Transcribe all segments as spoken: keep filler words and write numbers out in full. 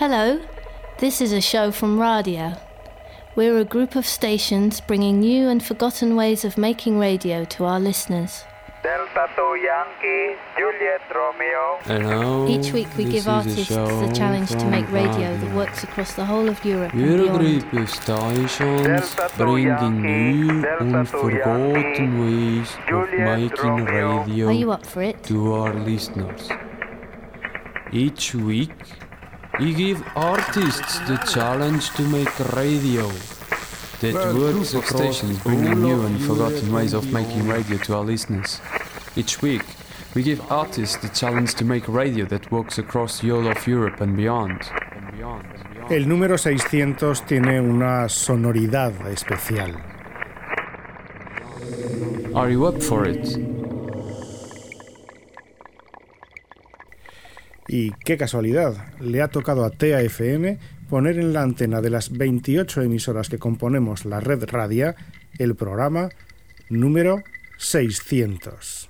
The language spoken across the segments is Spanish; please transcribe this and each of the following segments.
Hello, this is a show from Radio. We're a group of stations bringing new and forgotten ways of making radio to our listeners. Delta two Yankee, Juliet Romeo. Hello, Each week we give artists the challenge to make radio that works across the whole of Europe and We're a beyond. group of stations bringing new and forgotten ways of making radio Are you up for it? to our listeners. Each week, we give artists the challenge to make radio that works across stations bringing new and forgotten ways of making radio to our listeners. Each week, we give artists the challenge to make radio that works across the whole of Europe and beyond. El número seiscientos tiene una sonoridad especial. Are you up for it? Y qué casualidad, le ha tocado a T A F M poner en la antena de las veintiocho emisoras que componemos la red Radia el programa número seiscientos.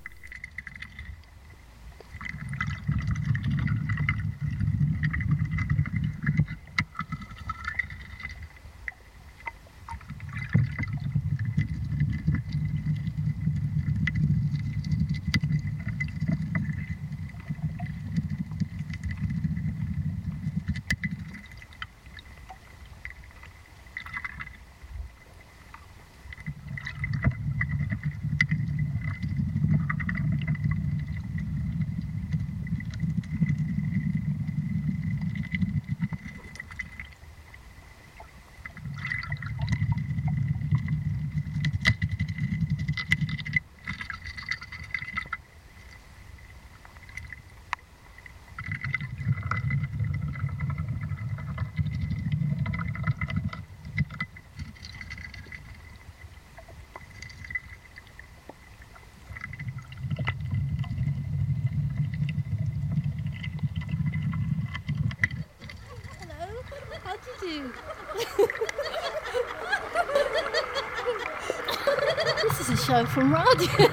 This is a show from Radio.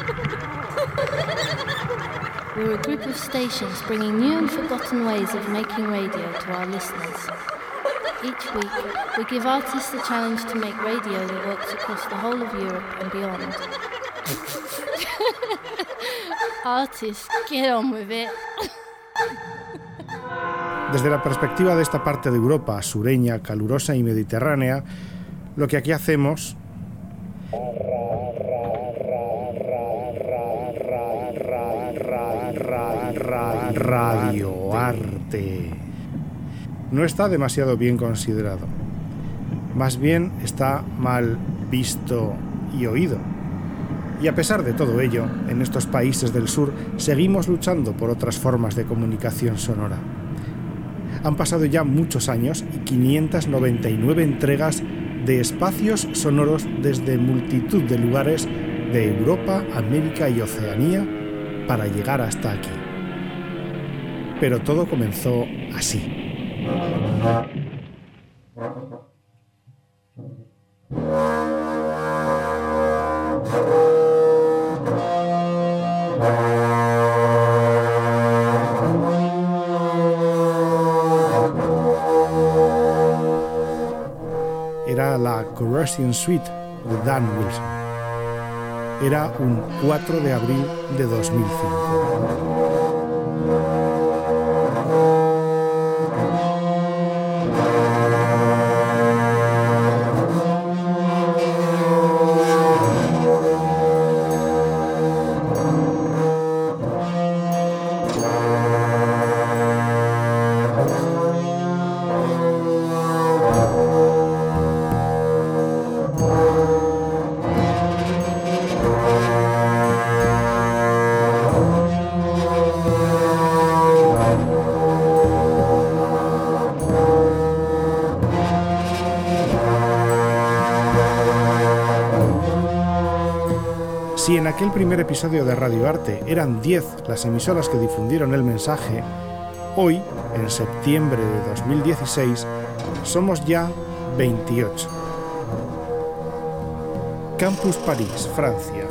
We're a group of stations bringing new and forgotten ways of making radio to our listeners. Each week, we give artists the challenge to make radio that works across the whole of Europe and beyond. Artists, get on with it. Desde la perspectiva de esta parte de Europa, sureña, calurosa y mediterránea, lo que aquí hacemos radioarte no está demasiado bien considerado. Más bien está mal visto y oído. Y a pesar de todo ello, en estos países del sur seguimos luchando por otras formas de comunicación sonora. Han pasado ya muchos años y quinientas noventa y nueve entregas de espacios sonoros desde multitud de lugares de Europa, América y Oceanía para llegar hasta aquí. Pero todo comenzó así. Era la Corrosion Suite de Dan Wilson. Era un cuatro de abril de dos mil cinco. Si en aquel primer episodio de Radio Arte eran diez las emisoras que difundieron el mensaje, hoy, en septiembre de dos mil dieciséis, somos ya veintiocho. Campus París, Francia.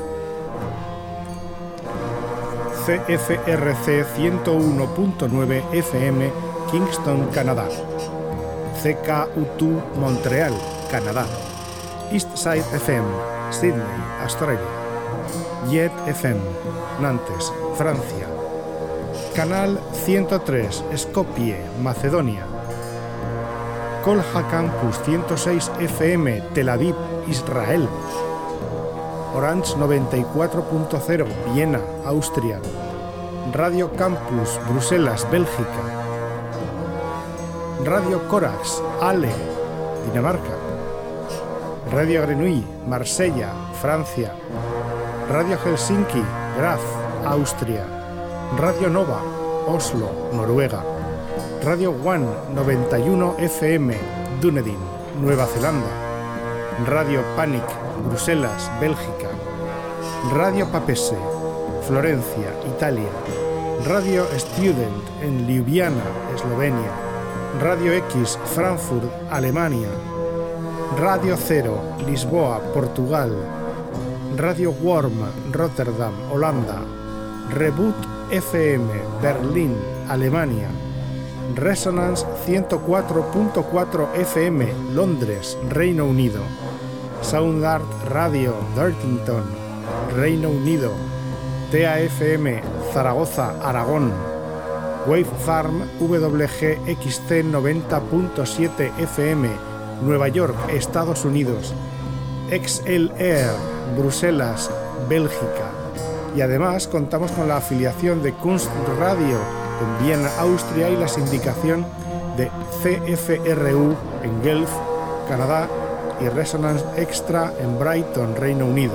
C F R C ciento uno punto nueve F M Kingston, Canadá. C K U T U Montreal, Canadá. Eastside F M, Sydney, Australia. Jet F M, Nantes, Francia. Canal ciento tres, Skopje, Macedonia. Kolha Campus ciento seis F M, Tel Aviv, Israel. Orange noventa y cuatro punto cero, Viena, Austria. Radio Campus, Bruselas, Bélgica. Radio Corax, Halle, Dinamarca. Radio Grenouille, Marsella, Francia. Radio Helsinki, Graz, Austria. Radio Nova, Oslo, Noruega. Radio One noventa y uno F M, Dunedin, Nueva Zelanda. Radio Panic, Bruselas, Bélgica. Radio Papese, Florencia, Italia. Radio Student en Ljubljana, Eslovenia. Radio X, Frankfurt, Alemania. Radio Cero, Lisboa, Portugal. Radio Worm, Rotterdam, Holanda. Reboot F M, Berlín, Alemania. Resonance ciento cuatro punto cuatro F M, Londres, Reino Unido. Soundart Radio, Dartington, Reino Unido. T A F M, Zaragoza, Aragón. Wavefarm W G X C noventa punto siete F M, Nueva York, Estados Unidos. X L Air, Bruselas, Bélgica. Y además contamos con la afiliación de Kunstradio en Viena, Austria, y la sindicación de C F R U en Guelph, Canadá, y Resonance Extra en Brighton, Reino Unido.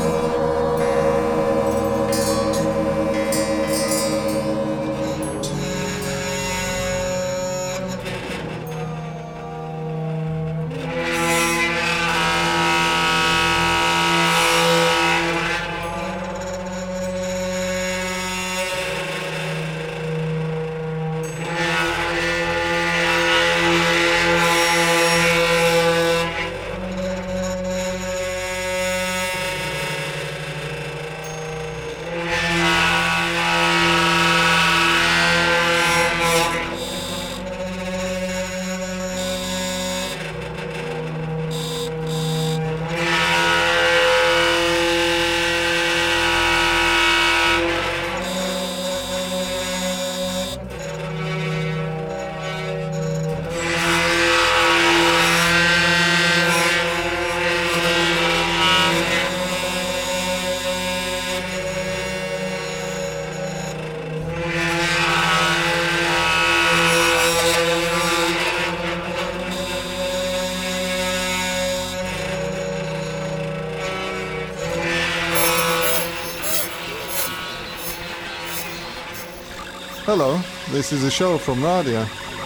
Hello, this is a show from Radio.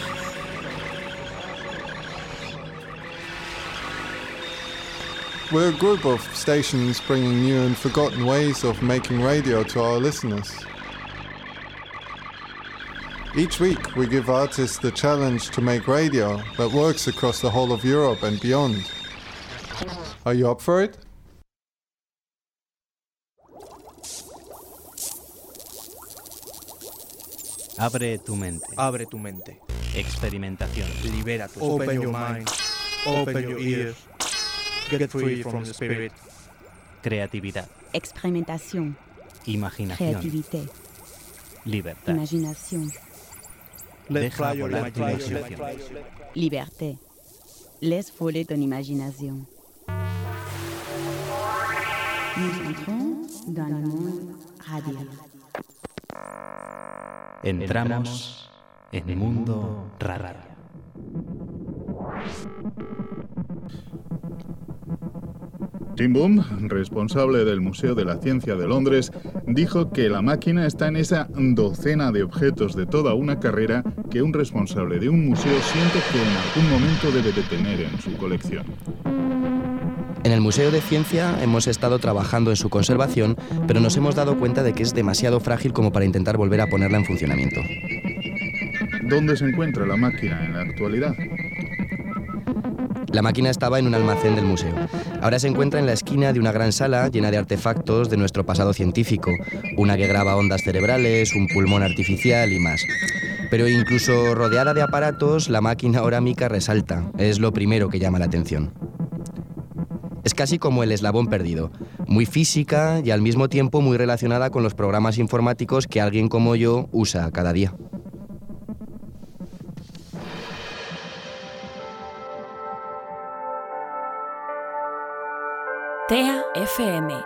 We're a group of stations bringing new and forgotten ways of making radio to our listeners. Each week we give artists the challenge to make radio that works across the whole of Europe and beyond. Are you up for it? Abre tu mente. Abre tu mente. Experimentación. Libera tu Open, Open your mind. Open your ears. Get free from the spirit. Creatividad. Experimentación. Imaginación. Creatividad. Libertad. Imaginación. Deja volar tu imaginación. Liberté. Laisse voler ton imagination. Nous entrons dans le monde radio. Entramos en el mundo raro. Tim Boom, responsable del Museo de la Ciencia de Londres, dijo que la máquina está en esa docena de objetos de toda una carrera que un responsable de un museo siente que en algún momento debe de tener en su colección. En el Museo de Ciencia hemos estado trabajando en su conservación, pero nos hemos dado cuenta de que es demasiado frágil como para intentar volver a ponerla en funcionamiento. ¿Dónde se encuentra la máquina en la actualidad? La máquina estaba en un almacén del museo. Ahora se encuentra en la esquina de una gran sala llena de artefactos de nuestro pasado científico, una que graba ondas cerebrales, un pulmón artificial y más. Pero incluso rodeada de aparatos, la máquina orámica resalta. Es lo primero que llama la atención. Es casi como el eslabón perdido, muy física y al mismo tiempo muy relacionada con los programas informáticos que alguien como yo usa cada día. T E A F M.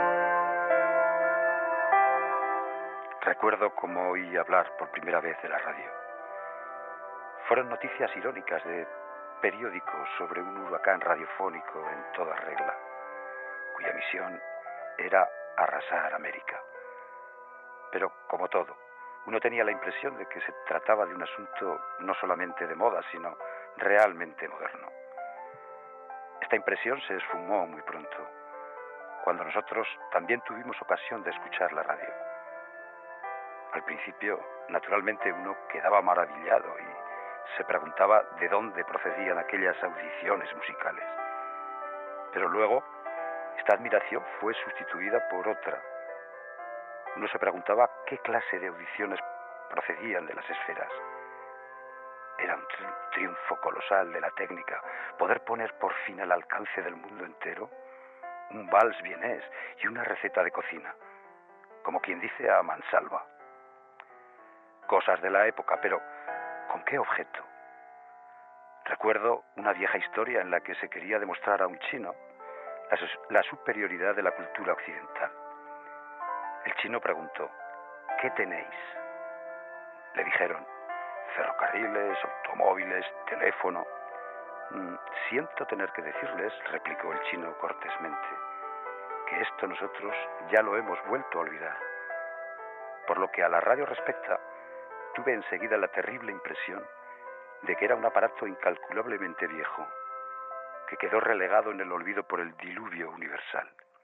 Recuerdo cómo oí hablar por primera vez de la radio. Fueron noticias irónicas de periódicos sobre un huracán radiofónico en toda regla, cuya misión era arrasar América. Pero, como todo, uno tenía la impresión de que se trataba de un asunto no solamente de moda, sino realmente moderno. Esta impresión se esfumó muy pronto, cuando nosotros también tuvimos ocasión de escuchar la radio. Al principio, naturalmente, uno quedaba maravillado y se preguntaba de dónde procedían aquellas audiciones musicales. Pero luego, esta admiración fue sustituida por otra. Uno se preguntaba qué clase de audiciones procedían de las esferas. Era un tri- triunfo colosal de la técnica, poder poner por fin al alcance del mundo entero un vals vienés y una receta de cocina, como quien dice a mansalva. Cosas de la época, pero ¿con qué objeto? Recuerdo una vieja historia en la que se quería demostrar a un chino la, la superioridad de la cultura occidental. El chino preguntó: ¿qué tenéis? Le dijeron: ferrocarriles, automóviles, teléfono. Mm, siento tener que decirles, replicó el chino cortésmente, que esto nosotros ya lo hemos vuelto a olvidar. Por lo que a la radio respecta, tuve enseguida la terrible impresión de que era un aparato incalculablemente viejo, que quedó relegado en el olvido por el diluvio universal.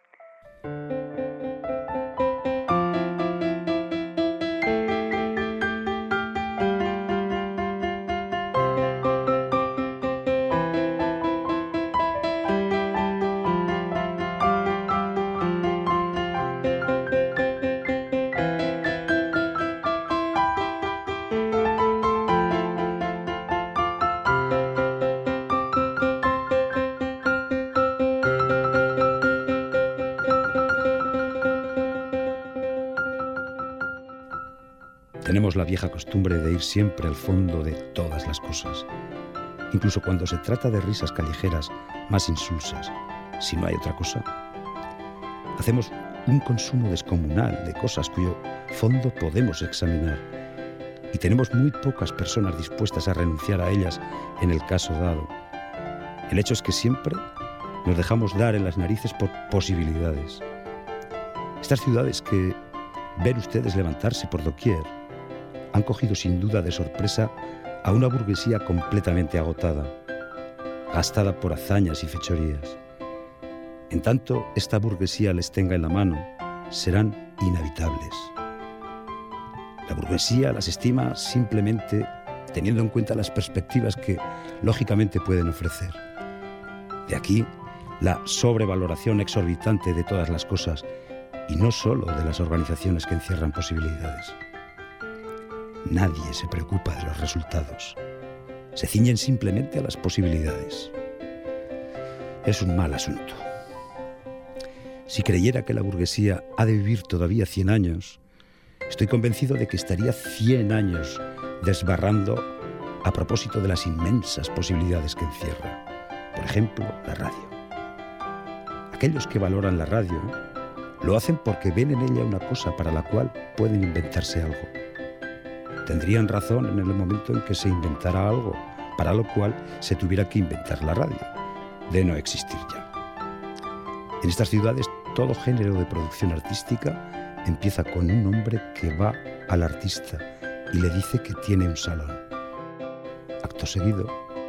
Tenemos la vieja costumbre de ir siempre al fondo de todas las cosas, incluso cuando se trata de risas callejeras más insulsas, si no hay otra cosa. Hacemos un consumo descomunal de cosas cuyo fondo podemos examinar, y tenemos muy pocas personas dispuestas a renunciar a ellas en el caso dado. El hecho es que siempre nos dejamos dar en las narices por posibilidades. Estas ciudades que ven ustedes levantarse por doquier han cogido sin duda de sorpresa a una burguesía completamente agotada, gastada por hazañas y fechorías. En tanto esta burguesía les tenga en la mano, serán inhabitables. La burguesía las estima simplemente teniendo en cuenta las perspectivas que lógicamente pueden ofrecer. De aquí la sobrevaloración exorbitante de todas las cosas y no solo de las organizaciones que encierran posibilidades. Nadie se preocupa de los resultados. Se ciñen simplemente a las posibilidades. Es un mal asunto. Si creyera que la burguesía ha de vivir todavía cien años, estoy convencido de que estaría cien años desbarrando a propósito de las inmensas posibilidades que encierra. Por ejemplo, la radio. Aquellos que valoran la radio lo hacen porque ven en ella una cosa para la cual pueden inventarse algo. Tendrían razón en el momento en que se inventara algo, para lo cual se tuviera que inventar la radio, de no existir ya. En estas ciudades, todo género de producción artística empieza con un hombre que va al artista y le dice que tiene un salón. Acto seguido,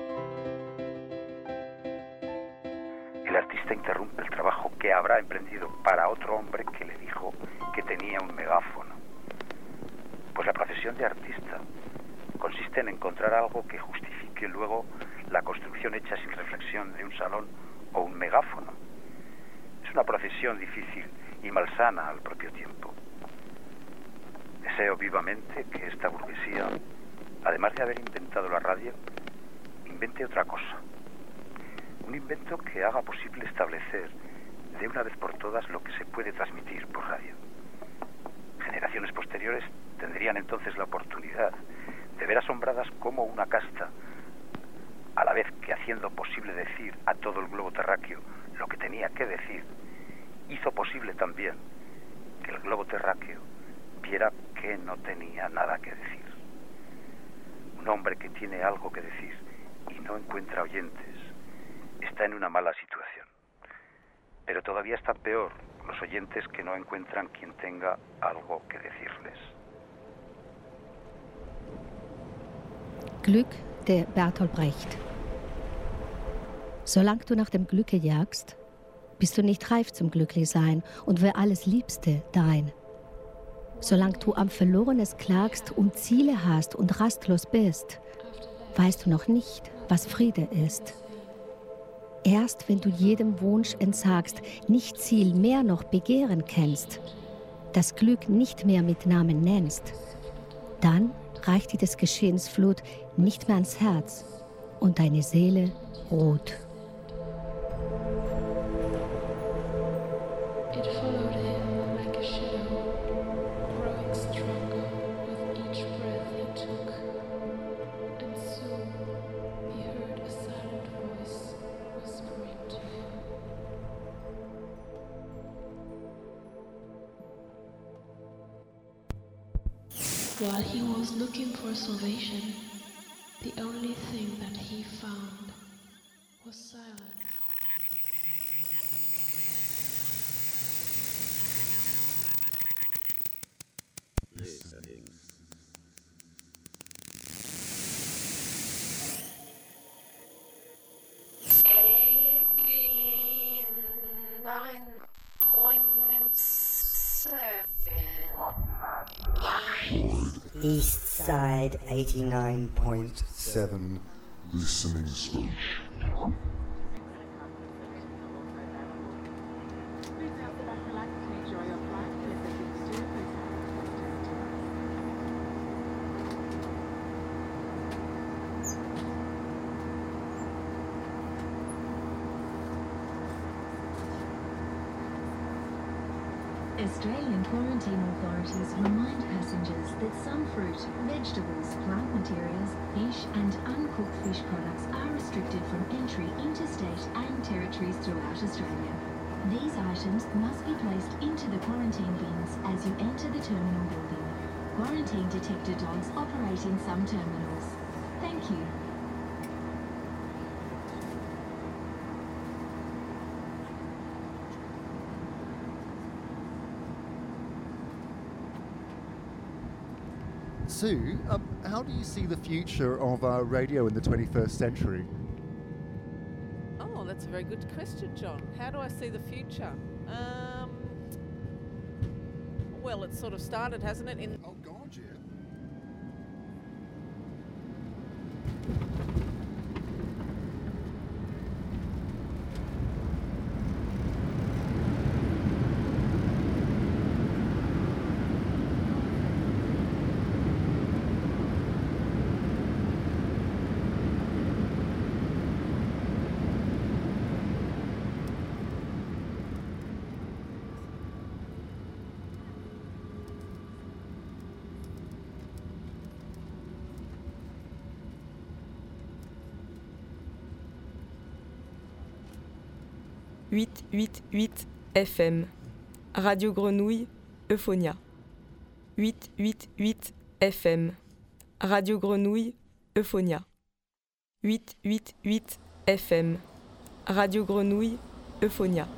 el artista interrumpe el trabajo que habrá emprendido para otro hombre que le dijo que tenía un megáfono. Pues la profesión de artista consiste en encontrar algo que justifique luego la construcción hecha sin reflexión de un salón o un megáfono. Es una profesión difícil y malsana al propio tiempo. Deseo vivamente que esta burguesía además de haber inventado la radio, invente otra cosa. Un invento que haga posible establecer de una vez por todas lo que se puede transmitir por radio. Generaciones posteriores tendrían entonces la oportunidad de ver asombradas cómo una casta, a la vez que haciendo posible decir a todo el globo terráqueo lo que tenía que decir, hizo posible también que el globo terráqueo viera que no tenía nada que decir. Un hombre que tiene algo que decir y no encuentra oyentes está en una mala situación. Pero todavía está peor los oyentes que no encuentran quien tenga algo que decirles. Glück der Bertolt Brecht. Solange du nach dem Glücke jagst, bist du nicht reif zum Glücklichsein und wär alles Liebste dein. Solange du am Verlorenes klagst und Ziele hast und rastlos bist, weißt du noch nicht, was Friede ist. Erst wenn du jedem Wunsch entsagst, nicht Ziel mehr noch Begehren kennst, das Glück nicht mehr mit Namen nennst, dann reicht dir des Geschehens Flut nicht mehr ans Herz und deine Seele ruht. While he was looking for salvation, the only thing that he found was silence. Listening. eighty-nine point seven. East Side eighty-nine point seven. Listening station. Australian quarantine authorities remind passengers that some fruit, vegetables, plant materials, fish and uncooked fish products are restricted from entry into state and territories throughout Australia. These items must be placed into the quarantine bins as you enter the terminal building. Quarantine detector dogs operate in some terminals. Thank you. Sue, um, how do you see the future of uh, radio in the twenty-first century? Oh, that's a very good question, John. How do I see the future? Um, well, it's sort of started, hasn't it? In oh, God, yeah. huit huit huit F M. Radio Grenouille, Euphonia. huit huit huit F M. Radio Grenouille, Euphonia. huit huit huit F M. Radio Grenouille, Euphonia.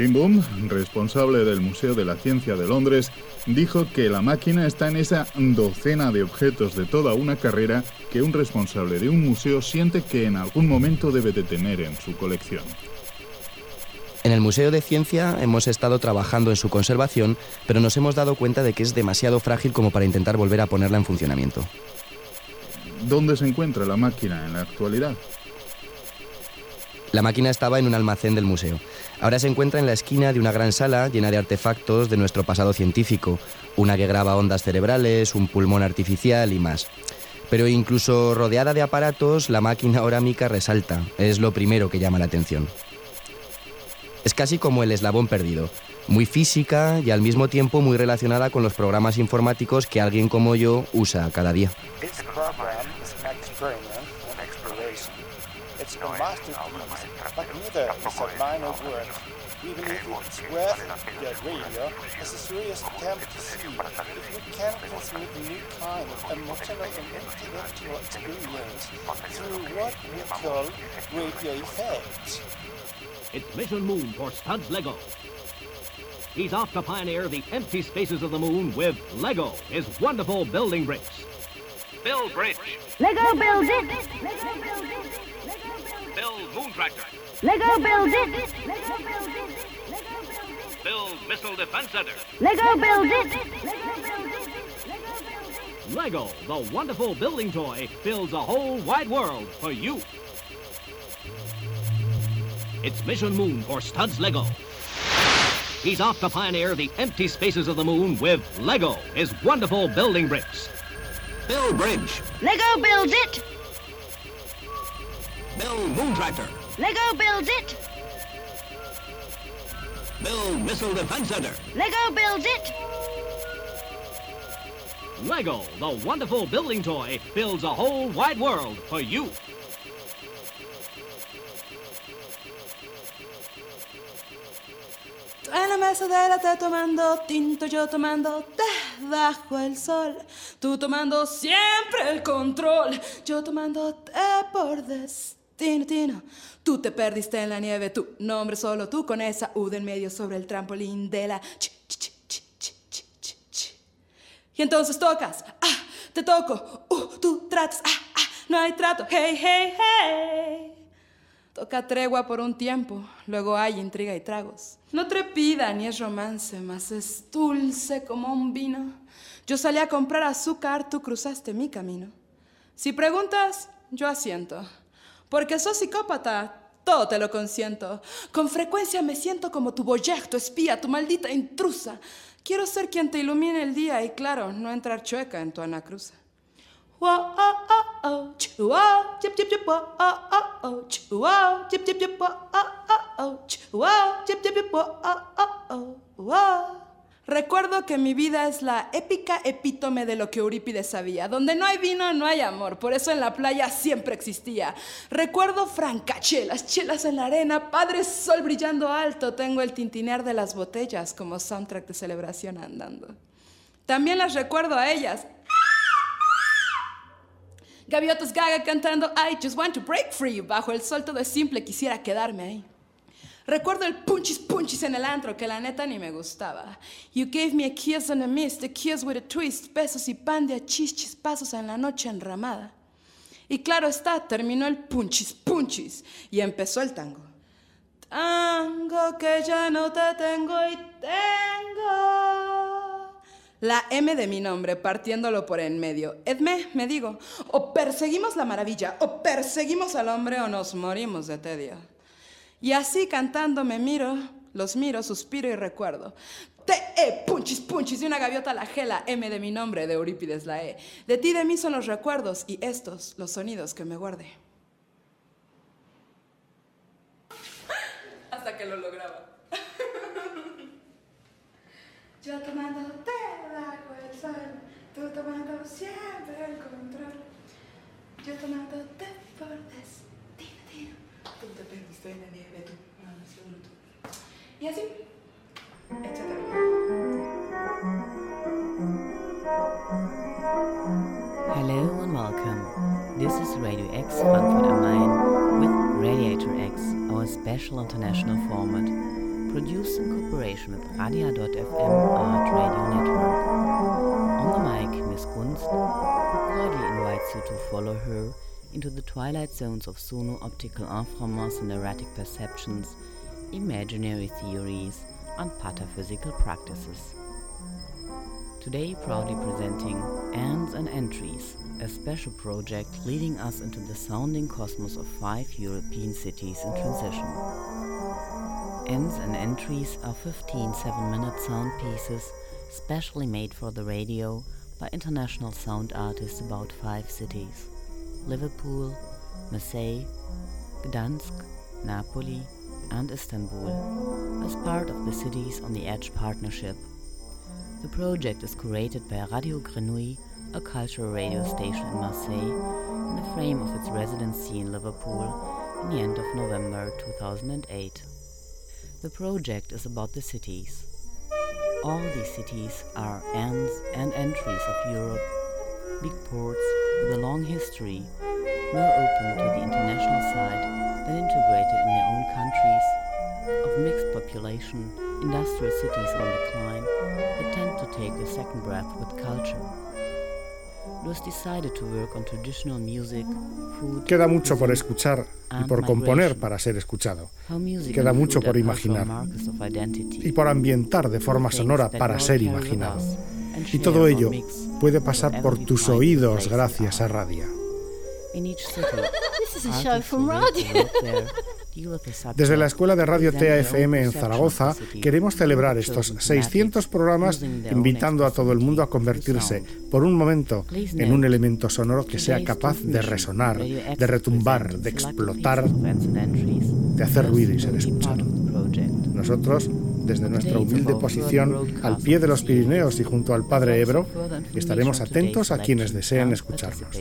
Tim Boom, responsable del Museo de la Ciencia de Londres, dijo que la máquina está en esa docena de objetos de toda una carrera que un responsable de un museo siente que en algún momento debe de tener en su colección. En el Museo de Ciencia hemos estado trabajando en su conservación, pero nos hemos dado cuenta de que es demasiado frágil como para intentar volver a ponerla en funcionamiento. ¿Dónde se encuentra la máquina en la actualidad? La máquina estaba en un almacén del museo. Ahora se encuentra en la esquina de una gran sala llena de artefactos de nuestro pasado científico, una que graba ondas cerebrales, un pulmón artificial y más. Pero incluso rodeada de aparatos, la máquina orámica resalta. Es lo primero que llama la atención. Es casi como el eslabón perdido, muy física y al mismo tiempo muy relacionada con los programas informáticos que alguien como yo usa cada día. This program is an experiment and exploration. It's a masterpiece, but neither is a minor work. We believe it's worth the radio as a serious attempt to see if we can transmit a new kind of emotional and intellectual experience through what we call radio effects. It's Mission Moon for Studs Lego. He's off to pioneer the empty spaces of the moon with Lego, his wonderful building bricks. Build bridge. Lego build it. Build moon tractor. Lego build it. Build missile defense center. Lego build it. Lego, the wonderful building toy, builds a whole wide world for you. It's Mission Moon for Studs Lego. He's off to pioneer the empty spaces of the moon with Lego, his wonderful building bricks. Build bridge. Lego builds it. Build moon tractor. Lego builds it. Build missile defense center. Lego builds it. Lego, the wonderful building toy, builds a whole wide world for you. En la mesa de la té tomando tinto, yo tomando té bajo el sol. Tú tomando siempre el control, yo tomando té por destino, tino. Tú te perdiste en la nieve, tu nombre solo tú con esa U de en medio sobre el trampolín de la ch, ch, ch, ch, ch, ch, ch, ch. Y entonces tocas, ah, te toco, uh, tú tratas, ah, ah, no hay trato, hey, hey, hey. Toca tregua por un tiempo, luego hay intriga y tragos. No trepida ni es romance, mas es dulce como un vino. Yo salí a comprar azúcar, tú cruzaste mi camino. Si preguntas, yo asiento. Porque sos psicópata, todo te lo consiento. Con frecuencia me siento como tu boyeg, tu espía, tu maldita intrusa. Quiero ser quien te ilumine el día y, claro, no entrar chueca en tu anacruza. Whoa, oh, oh, oh, chua, chip, chip, chip, oh, oh, oh, chua, chip, chip, chip, oh, oh, oh, chua, chip, chip, chip, oh, oh, oh. Recuerdo que mi vida es la épica epítome de lo que Eurípides sabía. Donde no hay vino, no hay amor. Por eso en la playa siempre existía. Recuerdo francachelas, chelas en la arena, padre sol brillando alto. Tengo el tintinear de las botellas como soundtrack de celebración andando. También las recuerdo a ellas. Gaviotas gaga cantando I just want to break free. Bajo el sol todo es simple, quisiera quedarme ahí. Recuerdo el punchis punchis en el antro que la neta ni me gustaba. You gave me a kiss and a mist, a kiss with a twist. Besos y pan de achichis, pasos en la noche enramada. Y claro está, terminó el punchis punchis y empezó el tango. Tango que ya no te tengo y tengo la M de mi nombre, partiéndolo por en medio. Edme, me digo, o perseguimos la maravilla, o perseguimos al hombre, o nos morimos de tedio. Y así cantando me miro, los miro, suspiro y recuerdo. T, E, punchis, punchis, de una gaviota la G, la M de mi nombre, de Eurípides la E. De ti, de mí son los recuerdos, y estos, los sonidos que me guardé. Hasta que lo lograba. Yo tomando té bajo el sol, tú tomando siempre el control. Yo tomando té por destino, tino. Tú te perdiste en la nieve, tú, no, no, seguro tú. Y así, etcétera. Hello and welcome. This is Radio X Frankfurt am Main with Radiator X, our special international format, produced in cooperation with Radia dot F M Art Radio Network. On the mic, Miss Gunst, who cordially invites you to follow her into the twilight zones of sono-optical inframonts and erratic perceptions, imaginary theories, and pataphysical practices. Today proudly presenting Ends and Entries, a special project leading us into the sounding cosmos of five European cities in transition. Ends and Entries are fifteen seven-minute sound pieces specially made for the radio by international sound artists about five cities: Liverpool, Marseille, Gdansk, Napoli, and Istanbul, as part of the Cities on the Edge partnership. The project is curated by Radio Grenouille, a cultural radio station in Marseille, in the frame of its residency in Liverpool in the end of November two thousand eight. The project is about the cities. All these cities are ends and entries of Europe, big ports with a long history, more open to the international side than integrated in their own countries, of mixed population, industrial cities on decline that tend to take a second breath with culture. It was decided to work on traditional music, food, Queda mucho por escuchar y por componer para ser escuchado. Queda mucho por imaginar y por ambientar de forma sonora para ser imaginado. Y todo ello puede pasar por tus oídos gracias a Radia. This is a show from Radio. Desde la Escuela de Radio T A F M en Zaragoza queremos celebrar estos seiscientos programas invitando a todo el mundo a convertirse por un momento en un elemento sonoro que sea capaz de resonar, de retumbar, de explotar, de hacer ruido y ser escuchado. Nosotros, desde nuestra humilde posición al pie de los Pirineos y junto al Padre Ebro, estaremos atentos a quienes deseen escucharnos.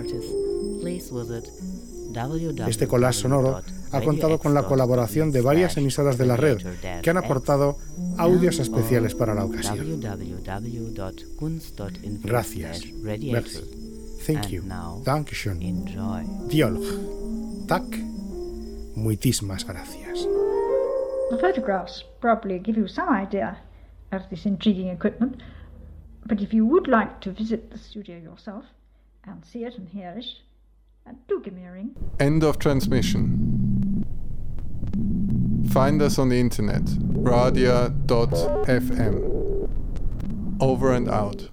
Este collage sonoro ha contado con la colaboración de varias emisoras de la red que han aportado audios especiales para la ocasión. Gracias. Merci. Thank you. Dankeschön. Diolch. Tak. Muitísimas gracias. The photographs probably give you some idea of this intriguing equipment, but if you would like to visit the studio yourself and see it and hear it, and do give me a ring. End of transmission. Find us on the internet, radia dot f m. Over and out.